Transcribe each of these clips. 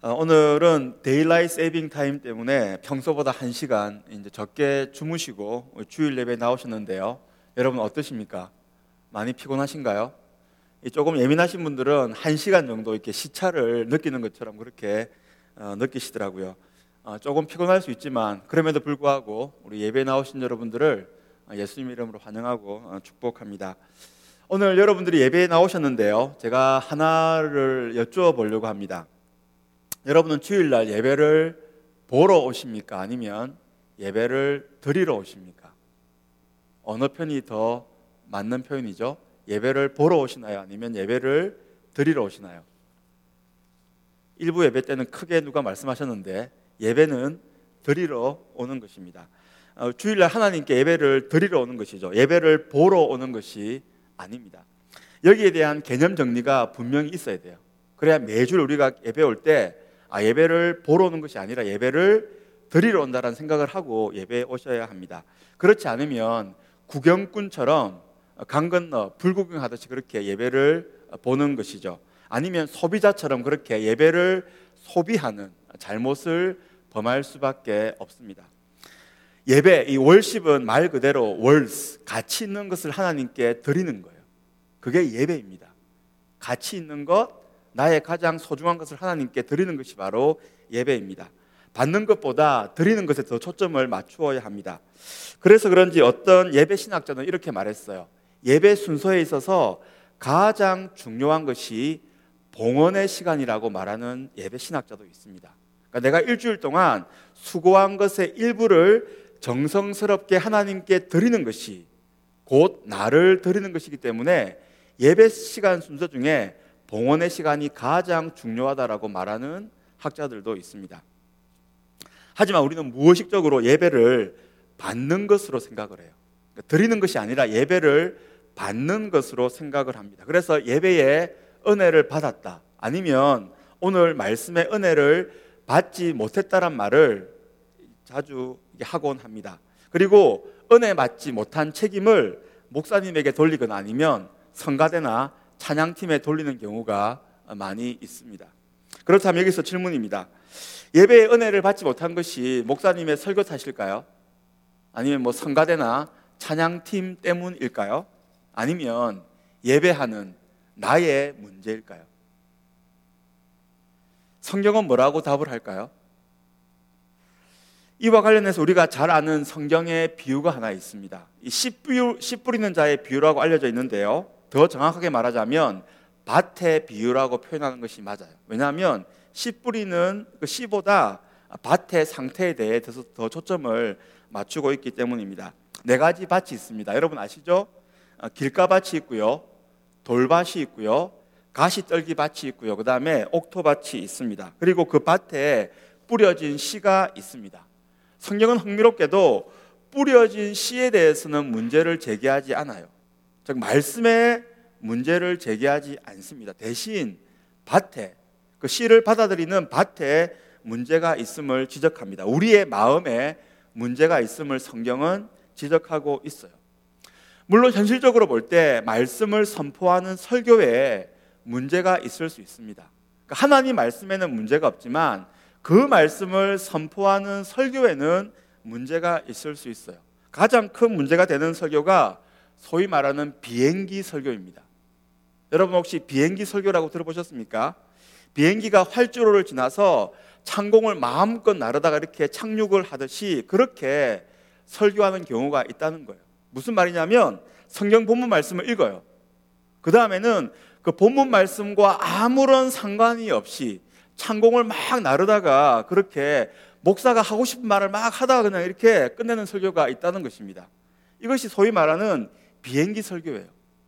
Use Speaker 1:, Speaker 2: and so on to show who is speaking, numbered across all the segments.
Speaker 1: 오늘은 데일라이트 세이빙 타임 때문에 평소보다 1시간 이제 적게 주무시고 주일 예배 나오셨는데요. 여러분 어떠십니까? 많이 피곤하신가요? 조금 예민하신 분들은 1시간 정도 이렇게 시차를 느끼는 것처럼 그렇게 느끼시더라고요. 조금 피곤할 수 있지만 그럼에도 불구하고 우리 예배 나오신 여러분들을 예수님 이름으로 환영하고 축복합니다. 오늘 여러분들이 예배에 나오셨는데요. 제가 하나를 여쭈어 보려고 합니다. 여러분은 주일날 예배를 보러 오십니까? 아니면 예배를 드리러 오십니까? 어느 편이 더 맞는 표현이죠? 예배를 보러 오시나요? 아니면 예배를 드리러 오시나요? 일부 예배 때는 크게 누가 말씀하셨는데 예배는 드리러 오는 것입니다. 주일날 하나님께 예배를 드리러 오는 것이죠. 예배를 보러 오는 것이 아닙니다. 여기에 대한 개념 정리가 분명히 있어야 돼요. 그래야 매주 우리가 예배 올 때 예배를 보러 오는 것이 아니라 예배를 드리러 온다는 생각을 하고 예배에 오셔야 합니다. 그렇지 않으면 구경꾼처럼 강 건너 불구경하듯이 그렇게 예배를 보는 것이죠. 아니면 소비자처럼 그렇게 예배를 소비하는 잘못을 범할 수밖에 없습니다. 예배, 이 월십은 말 그대로 월스, 가치 있는 것을 하나님께 드리는 거예요. 그게 예배입니다. 가치 있는 것, 나의 가장 소중한 것을 하나님께 드리는 것이 바로 예배입니다. 받는 것보다 드리는 것에 더 초점을 맞추어야 합니다. 그래서 그런지 어떤 예배 신학자는 이렇게 말했어요. 예배 순서에 있어서 가장 중요한 것이 봉헌의 시간이라고 말하는 예배 신학자도 있습니다. 그러니까 내가 일주일 동안 수고한 것의 일부를 정성스럽게 하나님께 드리는 것이 곧 나를 드리는 것이기 때문에 예배 시간 순서 중에 봉헌의 시간이 가장 중요하다라고 말하는 학자들도 있습니다. 하지만 우리는 무의식적으로 예배를 받는 것으로 생각을 해요. 그러니까 드리는 것이 아니라 예배를 받는 것으로 생각을 합니다. 그래서 예배에 은혜를 받았다, 아니면 오늘 말씀의 은혜를 받지 못했다란 말을 자주 하곤 합니다. 그리고 은혜 받지 못한 책임을 목사님에게 돌리거나 아니면 성가대나 찬양팀에 돌리는 경우가 많이 있습니다. 그렇다면 여기서 질문입니다. 예배의 은혜를 받지 못한 것이 목사님의 설교 탓일까요? 아니면 성가대나 찬양팀 때문일까요? 아니면 예배하는 나의 문제일까요? 성경은 뭐라고 답을 할까요? 이와 관련해서 우리가 잘 아는 성경의 비유가 하나 있습니다. 이 씨 뿌리는 자의 비유라고 알려져 있는데요. 더 정확하게 말하자면 밭의 비유라고 표현하는 것이 맞아요. 왜냐하면 씨 뿌리는 그 씨보다 밭의 상태에 대해 더 초점을 맞추고 있기 때문입니다. 4가지 밭이 있습니다. 여러분 아시죠? 길가밭이 있고요, 돌밭이 있고요, 가시떨기밭이 있고요, 그 다음에 옥토밭이 있습니다. 그리고 그 밭에 뿌려진 씨가 있습니다. 성경은 흥미롭게도 뿌려진 씨에 대해서는 문제를 제기하지 않아요. 즉 말씀에 문제를 제기하지 않습니다. 대신 밭에, 그 씨를 받아들이는 밭에 문제가 있음을 지적합니다. 우리의 마음에 문제가 있음을 성경은 지적하고 있어요. 물론 현실적으로 볼 때 말씀을 선포하는 설교에 문제가 있을 수 있습니다. 그러니까 하나님 말씀에는 문제가 없지만 그 말씀을 선포하는 설교에는 문제가 있을 수 있어요. 가장 큰 문제가 되는 설교가 소위 말하는 비행기 설교입니다. 여러분 혹시 비행기 설교라고 들어보셨습니까? 비행기가 활주로를 지나서 창공을 마음껏 나르다가 이렇게 착륙을 하듯이 그렇게 설교하는 경우가 있다는 거예요. 무슨 말이냐면 성경 본문 말씀을 읽어요. 그 다음에는 그 본문 말씀과 아무런 상관이 없이 창공을 막 나르다가 그렇게 목사가 하고 싶은 말을 막 하다가 그냥 이렇게 끝내는 설교가 있다는 것입니다. 이것이 소위 말하는 비행기 설교예요.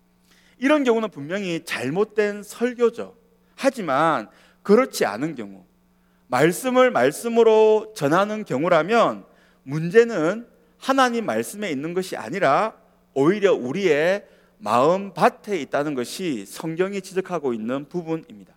Speaker 1: 이런 경우는 분명히 잘못된 설교죠. 하지만 그렇지 않은 경우, 말씀을 말씀으로 전하는 경우라면 문제는 하나님 말씀에 있는 것이 아니라 오히려 우리의 마음 밭에 있다는 것이 성경이 지적하고 있는 부분입니다.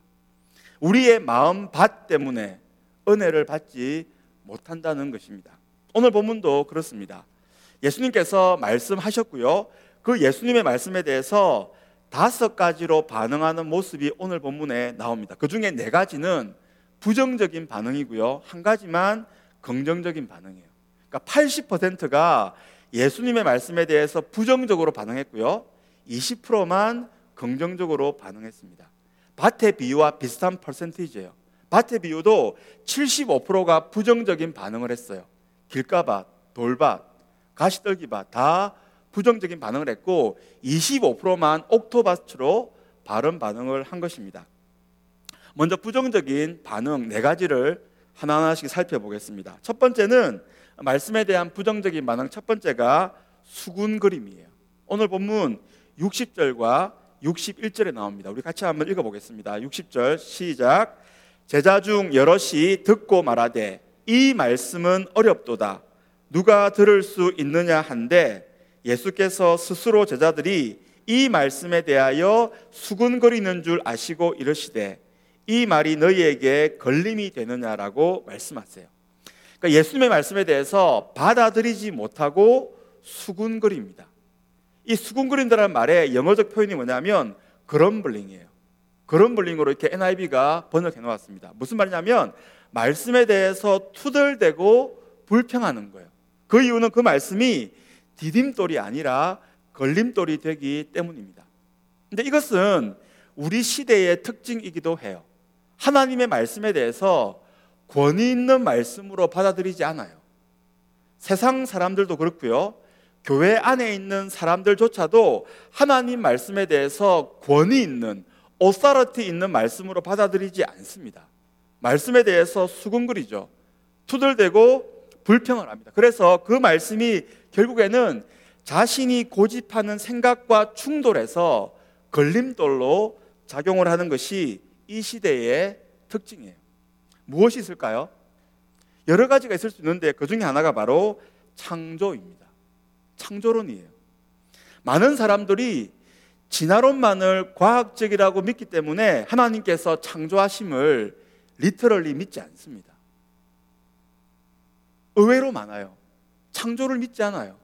Speaker 1: 우리의 마음 밭 때문에 은혜를 받지 못한다는 것입니다. 오늘 본문도 그렇습니다. 예수님께서 말씀하셨고요, 그 예수님의 말씀에 대해서 5가지로 반응하는 모습이 오늘 본문에 나옵니다. 그 중에 4가지는 부정적인 반응이고요. 한 가지만 긍정적인 반응이에요. 그러니까 80%가 예수님의 말씀에 대해서 부정적으로 반응했고요. 20%만 긍정적으로 반응했습니다. 밭의 비유와 비슷한 퍼센티지예요. 밭의 비유도 75%가 부정적인 반응을 했어요. 길가밭, 돌밭, 가시떨기밭 다 부정적인 반응을 했고 25%만 옥토밭으로 바른 반응을 한 것입니다. 먼저 부정적인 반응 4가지를 하나하나씩 살펴보겠습니다. 첫 번째는 말씀에 대한 부정적인 반응 첫 번째가 수군거림이에요. 오늘 본문 60절과 61절에 나옵니다. 우리 같이 한번 읽어보겠습니다. 60절 시작. 제자 중 여럿이 듣고 말하되 이 말씀은 어렵도다. 누가 들을 수 있느냐 한데 예수께서 스스로 제자들이 이 말씀에 대하여 수군거리는 줄 아시고 이르시되 이 말이 너희에게 걸림이 되느냐라고 말씀하세요. 그러니까 예수님의 말씀에 대해서 받아들이지 못하고 수군거립니다. 이 수군거린다는 말의 영어적 표현이 뭐냐면 그럼블링이에요. 그럼블링으로 이렇게 NIV가 번역해 놓았습니다. 무슨 말이냐면 말씀에 대해서 투덜대고 불평하는 거예요. 그 이유는 그 말씀이 디딤돌이 아니라 걸림돌이 되기 때문입니다. 근데 이것은 우리 시대의 특징이기도 해요. 하나님의 말씀에 대해서 권위 있는 말씀으로 받아들이지 않아요. 세상 사람들도 그렇고요. 교회 안에 있는 사람들조차도 하나님 말씀에 대해서 권위 있는 오사리티 있는 말씀으로 받아들이지 않습니다. 말씀에 대해서 수군거리죠. 투덜대고 불평을 합니다. 그래서 그 말씀이 결국에는 자신이 고집하는 생각과 충돌해서 걸림돌로 작용을 하는 것이 이 시대의 특징이에요. 무엇이 있을까요? 여러 가지가 있을 수 있는데 그 중에 하나가 바로 창조입니다. 창조론이에요. 많은 사람들이 진화론만을 과학적이라고 믿기 때문에 하나님께서 창조하심을 리터럴리 믿지 않습니다. 의외로 많아요. 창조를 믿지 않아요.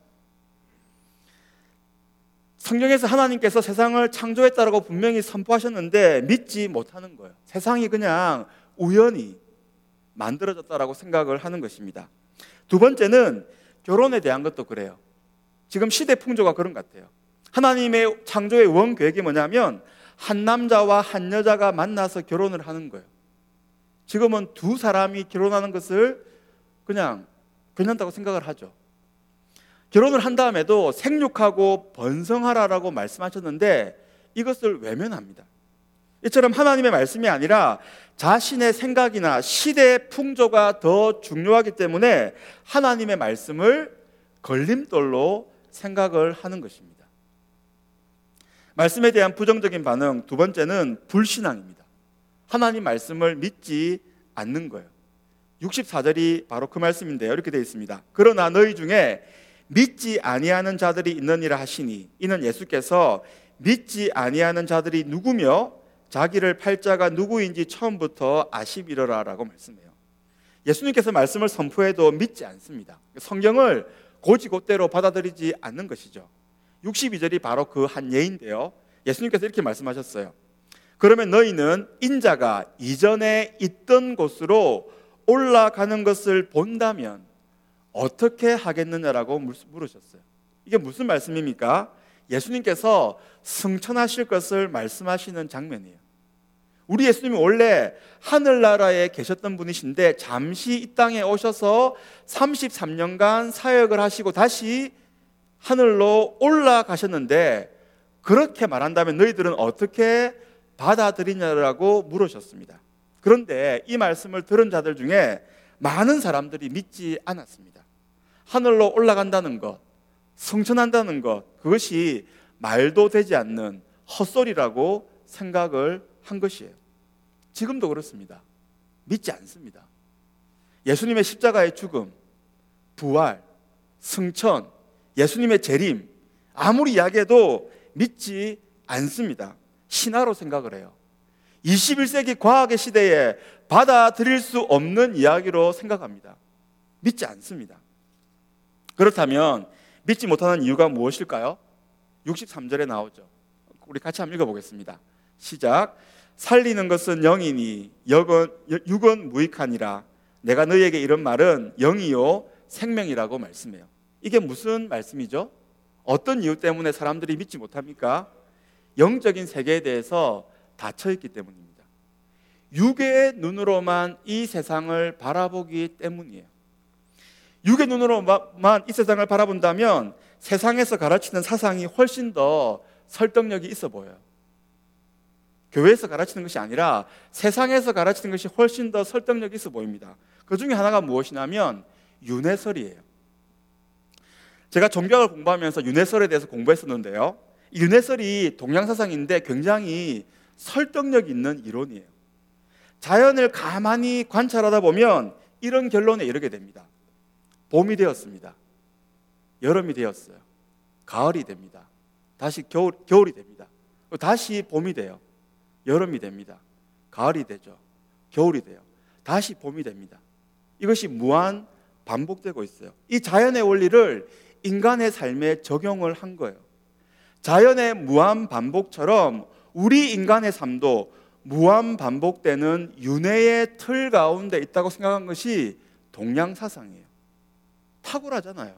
Speaker 1: 성경에서 하나님께서 세상을 창조했다라고 분명히 선포하셨는데 믿지 못하는 거예요. 세상이 그냥 우연히 만들어졌다라고 생각을 하는 것입니다. 두 번째는 결혼에 대한 것도 그래요. 지금 시대 풍조가 그런 것 같아요. 하나님의 창조의 원 계획이 뭐냐면 한 남자와 한 여자가 만나서 결혼을 하는 거예요. 지금은 두 사람이 결혼하는 것을 그냥 괜찮다고 생각을 하죠. 결혼을 한 다음에도 생육하고 번성하라라고 말씀하셨는데 이것을 외면합니다. 이처럼 하나님의 말씀이 아니라 자신의 생각이나 시대의 풍조가 더 중요하기 때문에 하나님의 말씀을 걸림돌로 생각을 하는 것입니다. 말씀에 대한 부정적인 반응 두 번째는 불신앙입니다. 하나님 말씀을 믿지 않는 거예요. 64절이 바로 그 말씀인데요. 이렇게 되어 있습니다. 그러나 너희 중에 믿지 아니하는 자들이 있느니라 하시니 이는 예수께서 믿지 아니하는 자들이 누구며 자기를 팔 자가 누구인지 처음부터 아시리라라고 말씀해요. 예수님께서 말씀을 선포해도 믿지 않습니다. 성경을 고지고대로 받아들이지 않는 것이죠. 62절이 바로 그 한 예인데요. 예수님께서 이렇게 말씀하셨어요. 그러면 너희는 인자가 이전에 있던 곳으로 올라가는 것을 본다면 어떻게 하겠느냐라고 물으셨어요. 이게 무슨 말씀입니까? 예수님께서 승천하실 것을 말씀하시는 장면이에요. 우리 예수님이 원래 하늘나라에 계셨던 분이신데 잠시 이 땅에 오셔서 33년간 사역을 하시고 다시 하늘로 올라가셨는데 그렇게 말한다면 너희들은 어떻게 받아들이냐라고 물으셨습니다. 그런데 이 말씀을 들은 자들 중에 많은 사람들이 믿지 않았습니다. 하늘로 올라간다는 것, 승천한다는 것, 그것이 말도 되지 않는 헛소리라고 생각을 한 것이에요. 지금도 그렇습니다. 믿지 않습니다. 예수님의 십자가의 죽음, 부활, 승천, 예수님의 재림 아무리 이야기해도 믿지 않습니다. 신화로 생각을 해요. 21세기 과학의 시대에 받아들일 수 없는 이야기로 생각합니다. 믿지 않습니다. 그렇다면 믿지 못하는 이유가 무엇일까요? 63절에 나오죠. 우리 같이 한번 읽어보겠습니다. 시작. 살리는 것은 영이니 육은 무익하니라. 내가 너희에게 이런 말은 영이요 생명이라고 말씀해요. 이게 무슨 말씀이죠? 어떤 이유 때문에 사람들이 믿지 못합니까? 영적인 세계에 대해서 닫혀있기 때문입니다. 육의 눈으로만 이 세상을 바라보기 때문이에요. 육의 눈으로만 이 세상을 바라본다면 세상에서 가르치는 사상이 훨씬 더 설득력이 있어 보여요. 교회에서 가르치는 것이 아니라 세상에서 가르치는 것이 훨씬 더 설득력이 있어 보입니다. 그 중에 하나가 무엇이냐면 윤회설이에요. 제가 종교학을 공부하면서 윤회설에 대해서 공부했었는데요, 이 윤회설이 동양사상인데 굉장히 설득력 있는 이론이에요. 자연을 가만히 관찰하다 보면 이런 결론에 이르게 됩니다. 봄이 되었습니다. 여름이 되었어요. 가을이 됩니다. 다시 겨울이 됩니다. 다시 봄이 돼요. 여름이 됩니다. 가을이 되죠. 겨울이 돼요. 다시 봄이 됩니다. 이것이 무한 반복되고 있어요. 이 자연의 원리를 인간의 삶에 적용을 한 거예요. 자연의 무한 반복처럼 우리 인간의 삶도 무한 반복되는 윤회의 틀 가운데 있다고 생각한 것이 동양 사상이에요. 탁월하잖아요.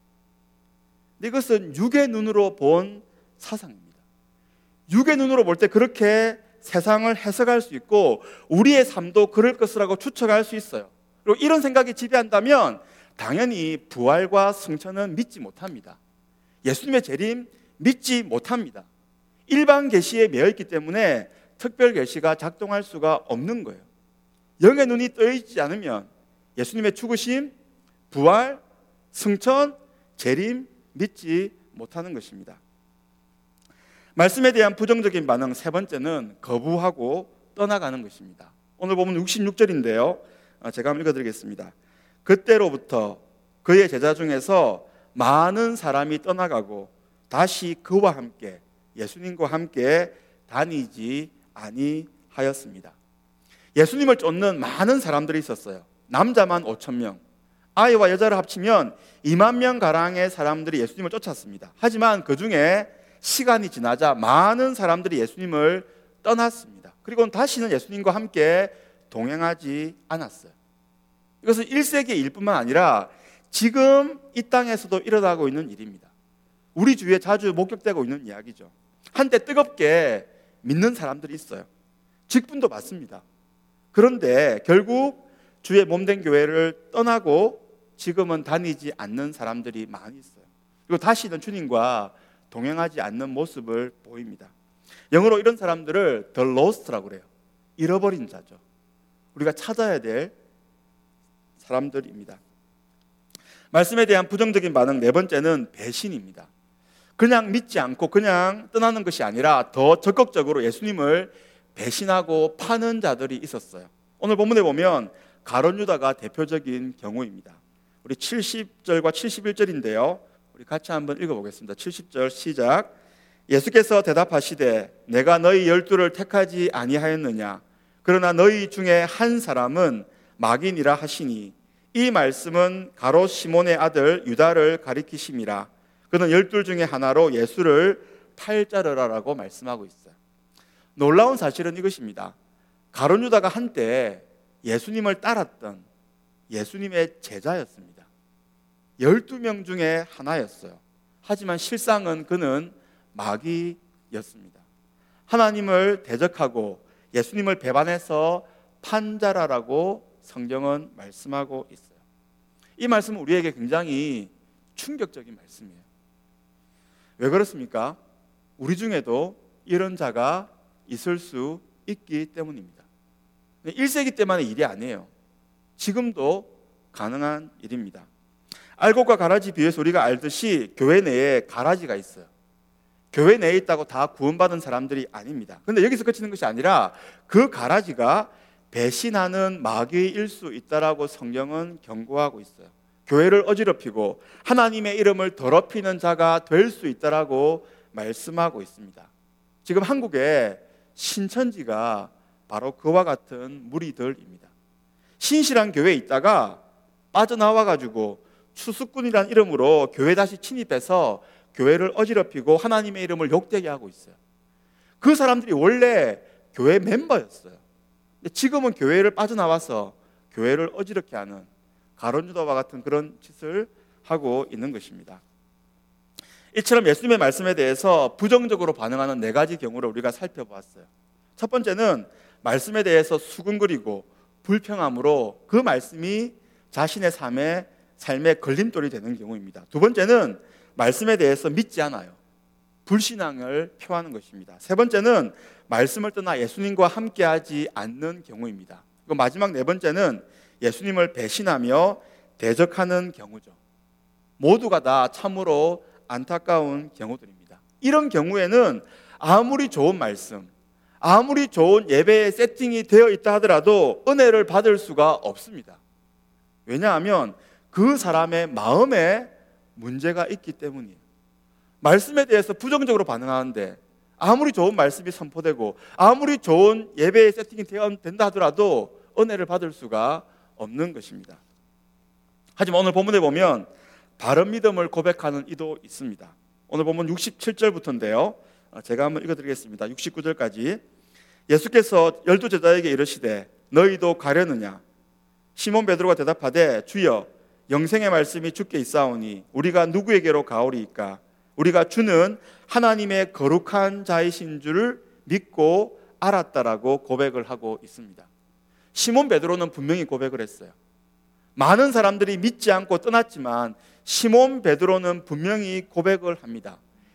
Speaker 1: 근데 이것은 육의 눈으로 본 사상입니다. 육의 눈으로 볼 때 그렇게 세상을 해석할 수 있고 우리의 삶도 그럴 것이라고 추측할 수 있어요. 그리고 이런 생각이 지배한다면 당연히 부활과 승천은 믿지 못합니다. 예수님의 재림 믿지 못합니다. 일반 계시에 매여있기 때문에 특별 계시가 작동할 수가 없는 거예요. 영의 눈이 떠있지 않으면 예수님의 죽으심, 부활, 승천, 재림 믿지 못하는 것입니다. 말씀에 대한 부정적인 반응 세 번째는 거부하고 떠나가는 것입니다. 오늘 보면 66절인데요. 제가 한번 읽어드리겠습니다. 그때로부터 그의 제자 중에서 많은 사람이 떠나가고 다시 그와 함께 예수님과 함께 다니지 아니하였습니다. 예수님을 쫓는 많은 사람들이 있었어요. 남자만 5,000명, 아이와 여자를 합치면 2만 명 가량의 사람들이 예수님을 쫓았습니다. 하지만 그 중에 시간이 지나자 많은 사람들이 예수님을 떠났습니다. 그리고 다시는 예수님과 함께 동행하지 않았어요. 이것은 1세기의 일뿐만 아니라 지금 이 땅에서도 일어나고 있는 일입니다. 우리 주위에 자주 목격되고 있는 이야기죠. 한때 뜨겁게 믿는 사람들이 있어요. 직분도 받습니다. 그런데 결국 주의 몸된 교회를 떠나고 지금은 다니지 않는 사람들이 많이 있어요. 그리고 다시는 주님과 동행하지 않는 모습을 보입니다. 영어로 이런 사람들을 the lost라고 그래요. 잃어버린 자죠. 우리가 찾아야 될 사람들입니다. 말씀에 대한 부정적인 반응 네 번째는 배신입니다. 그냥 믿지 않고 그냥 떠나는 것이 아니라 더 적극적으로 예수님을 배신하고 파는 자들이 있었어요. 오늘 본문에 보면 가룟 유다가 대표적인 경우입니다. 우리 70절과 71절인데요. 우리 같이 한번 읽어보겠습니다. 70절 시작. 예수께서 대답하시되 내가 너희 12를 택하지 아니하였느냐? 그러나 너희 중에 한 사람은 마귀니라 하시니 이 말씀은 가롯 시몬의 아들 유다를 가리키심이라. 그는 12 중에 하나로 예수를 팔자르라라고 말씀하고 있어요. 놀라운 사실은 이것입니다. 가룟 유다가 한때 예수님을 따랐던 예수님의 제자였습니다. 12명 중에 하나였어요. 하지만 실상은 그는 마귀였습니다. 하나님을 대적하고 예수님을 배반해서 판자라라고 성경은 말씀하고 있어요. 이 말씀은 우리에게 굉장히 충격적인 말씀이에요. 왜 그렇습니까? 우리 중에도 이런 자가 있을 수 있기 때문입니다. 1세기 때만의 일이 아니에요. 지금도 가능한 일입니다. 알곡과 가라지 비유에서 우리가 알듯이 교회 내에 가라지가 있어요. 교회 내에 있다고 다 구원받은 사람들이 아닙니다. 그런데 여기서 그치는 것이 아니라 그 가라지가 배신하는 마귀일 수 있다라고 성경은 경고하고 있어요. 교회를 어지럽히고 하나님의 이름을 더럽히는 자가 될 수 있다라고 말씀하고 있습니다. 지금 한국에 신천지가 바로 그와 같은 무리들입니다. 신실한 교회에 있다가 빠져나와가지고 추수꾼이라는 이름으로 교회 다시 침입해서 교회를 어지럽히고 하나님의 이름을 욕되게 하고 있어요. 그 사람들이 원래 교회 멤버였어요. 근데 지금은 교회를 빠져나와서 교회를 어지럽게 하는 가론유다와 같은 그런 짓을 하고 있는 것입니다. 이처럼 예수님의 말씀에 대해서 부정적으로 반응하는 네 가지 경우를 우리가 살펴보았어요. 첫 번째는 말씀에 대해서 수근거리고 불평함으로 그 말씀이 자신의 삶에 걸림돌이 되는 경우입니다. 두 번째는 말씀에 대해서 믿지 않아요. 불신앙을 표하는 것입니다. 세 번째는 말씀을 떠나 예수님과 함께하지 않는 경우입니다. 그리고 마지막 네 번째는 예수님을 배신하며 대적하는 경우죠. 모두가 다 참으로 안타까운 경우들입니다. 이런 경우에는 아무리 좋은 말씀, 아무리 좋은 예배의 세팅이 되어 있다 하더라도 은혜를 받을 수가 없습니다. 왜냐하면 그 사람의 마음에 문제가 있기 때문이에요. 말씀에 대해서 부정적으로 반응하는데 아무리 좋은 말씀이 선포되고 아무리 좋은 예배의 세팅이 된다 하더라도 은혜를 받을 수가 없는 것입니다. 하지만 오늘 본문에 보면 바른 믿음을 고백하는 이도 있습니다. 오늘 본문 67절부터인데요. 제가 한번 읽어드리겠습니다. 69절까지. 예수께서 12제자에게 이르시되 너희도 가려느냐? 시몬 베드로가 대답하되 주여 영생의 말씀이 주께 있사오니 우리가 누구에게로 가오리이까? 우리가 주는 하나님의 거룩한 자이신 줄을 믿고 알았다라고 고백을 하고 있습니다. 시몬 베드로는 분명히 고백을 했어요. 많은 사람들이 믿지 않고 떠났지만 시몬 베드로는 분명히 고백을 합니다.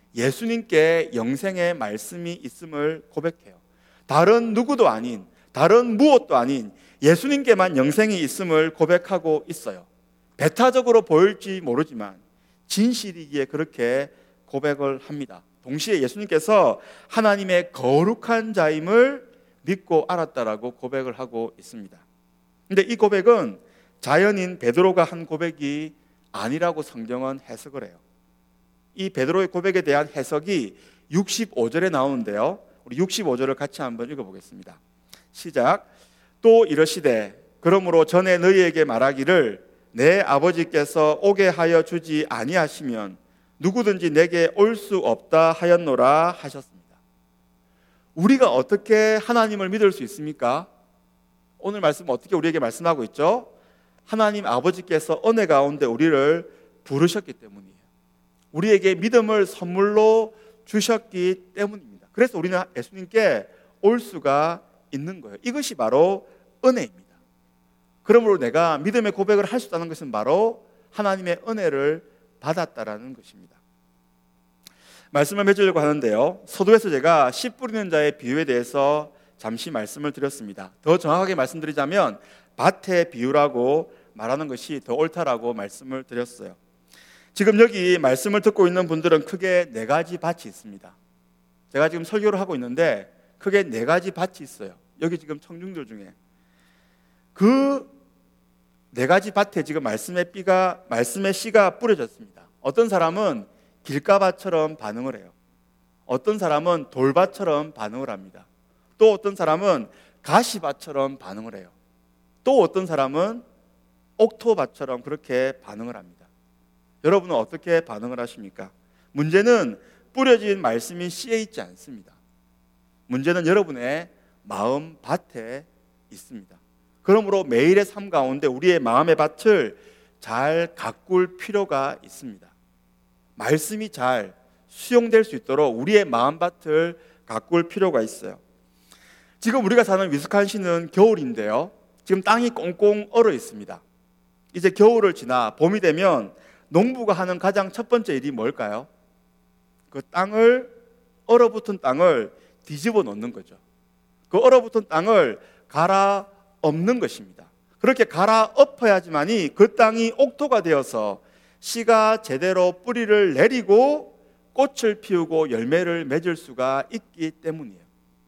Speaker 1: 예수님께 영생의 말씀이 있음을 고백해요. 다른 누구도 아닌, 다른 무엇도 아닌 예수님께만 영생이 있음을 고백하고 있어요. 배타적으로 보일지 모르지만 진실이기에 그렇게 고백을 합니다. 동시에 예수님께서 하나님의 거룩한 자임을 믿고 알았다라고 고백을 하고 있습니다. 근데 이 고백은 자연인 베드로가 한 고백이 아니라고 성경은 해석을 해요. 이 베드로의 고백에 대한 해석이 65절에 나오는데요. 우리 65절을 같이 한번 읽어보겠습니다. 시작. 또 이르시되 그러므로 전에 너희에게 말하기를 내 아버지께서 오게 하여 주지 아니하시면 누구든지 내게 올 수 없다 하였노라 하셨습니다. 우리가 어떻게 하나님을 믿을 수 있습니까? 오늘 말씀 어떻게 우리에게 말씀하고 있죠? 하나님 아버지께서 은혜 가운데 우리를 부르셨기 때문이에요. 우리에게 믿음을 선물로 주셨기 때문입니다. 그래서 우리는 예수님께 올 수가 있는 거예요. 이것이 바로 은혜입니다. 그러므로 내가 믿음의 고백을 할 수 있다는 것은 바로 하나님의 은혜를 받았다라는 것입니다. 말씀을 맺으려고 하는데요. 서두에서 제가 씨 뿌리는 자의 비유에 대해서 잠시 말씀을 드렸습니다. 더 정확하게 말씀드리자면 밭의 비유라고 말하는 것이 더 옳다라고 말씀을 드렸어요. 지금 여기 말씀을 듣고 있는 분들은 크게 네 가지 밭이 있습니다. 제가 지금 설교를 하고 있는데 크게 네 가지 밭이 있어요. 여기 지금 청중들 중에 그 네 가지 밭에 지금 말씀의 씨가 뿌려졌습니다. 어떤 사람은 길가밭처럼 반응을 해요. 어떤 사람은 돌밭처럼 반응을 합니다. 또 어떤 사람은 가시밭처럼 반응을 해요. 또 어떤 사람은 옥토밭처럼 그렇게 반응을 합니다. 여러분은 어떻게 반응을 하십니까? 문제는 뿌려진 말씀이 씨에 있지 않습니다. 문제는 여러분의 마음 밭에 있습니다. 그러므로 매일의 삶 가운데 우리의 마음의 밭을 잘 가꿀 필요가 있습니다. 말씀이 잘 수용될 수 있도록 우리의 마음밭을 가꿀 필요가 있어요. 지금 우리가 사는 위스콘신은 겨울인데요. 지금 땅이 꽁꽁 얼어 있습니다. 이제 겨울을 지나 봄이 되면 농부가 하는 가장 첫 번째 일이 뭘까요? 그 얼어붙은 땅을 뒤집어 놓는 거죠. 그 얼어붙은 땅을 갈아 엎는 것입니다. 그렇게 갈아 엎어야지만이 그 땅이 옥토가 되어서 씨가 제대로 뿌리를 내리고 꽃을 피우고 열매를 맺을 수가 있기 때문이에요.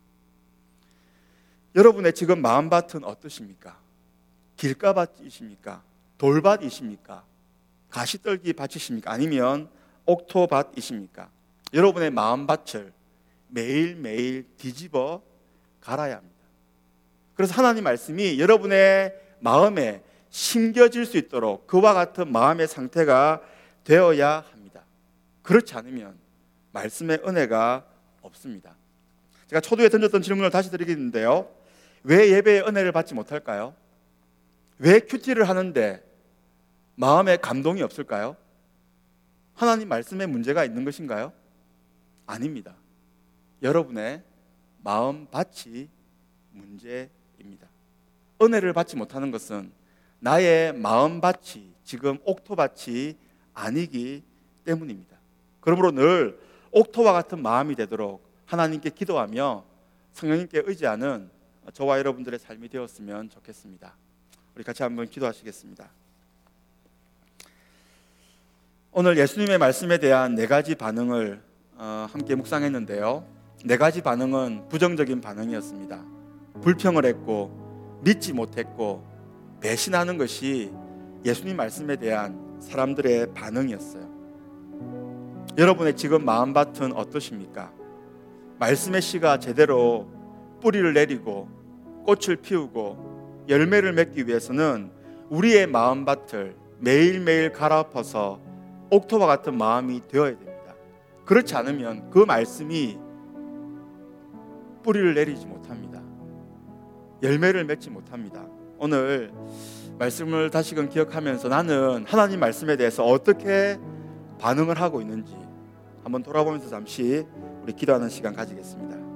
Speaker 1: 여러분의 지금 마음밭은 어떠십니까? 길가밭이십니까? 돌밭이십니까? 가시떨기 밭이십니까? 아니면 옥토밭이십니까? 여러분의 마음밭을 매일매일 뒤집어 갈아야 합니다. 그래서 하나님 말씀이 여러분의 마음에 심겨질 수 있도록 그와 같은 마음의 상태가 되어야 합니다. 그렇지 않으면 말씀의 은혜가 없습니다. 제가 초두에 던졌던 질문을 다시 드리겠는데요. 왜 예배의 은혜를 받지 못할까요? 왜 큐티를 하는데 마음에 감동이 없을까요? 하나님 말씀에 문제가 있는 것인가요? 아닙니다. 여러분의 마음밭이 문제입니다. 은혜를 받지 못하는 것은 나의 마음밭이 지금 옥토밭이 아니기 때문입니다. 그러므로 늘 옥토와 같은 마음이 되도록 하나님께 기도하며 성령님께 의지하는 저와 여러분들의 삶이 되었으면 좋겠습니다. 우리 같이 한번 기도하시겠습니다. 오늘 예수님의 말씀에 대한 4가지 반응을 함께 묵상했는데요. 4가지 반응은 부정적인 반응이었습니다. 불평을 했고 믿지 못했고 배신하는 것이 예수님 말씀에 대한 사람들의 반응이었어요. 여러분의 지금 마음밭은 어떠십니까? 말씀의 씨가 제대로 뿌리를 내리고 꽃을 피우고 열매를 맺기 위해서는 우리의 마음밭을 매일매일 갈아엎어서 옥토와 같은 마음이 되어야 됩니다. 그렇지 않으면 그 말씀이 뿌리를 내리지 못합니다. 열매를 맺지 못합니다. 오늘 말씀을 다시금 기억하면서 나는 하나님 말씀에 대해서 어떻게 반응을 하고 있는지 한번 돌아보면서 잠시 우리 기도하는 시간 가지겠습니다.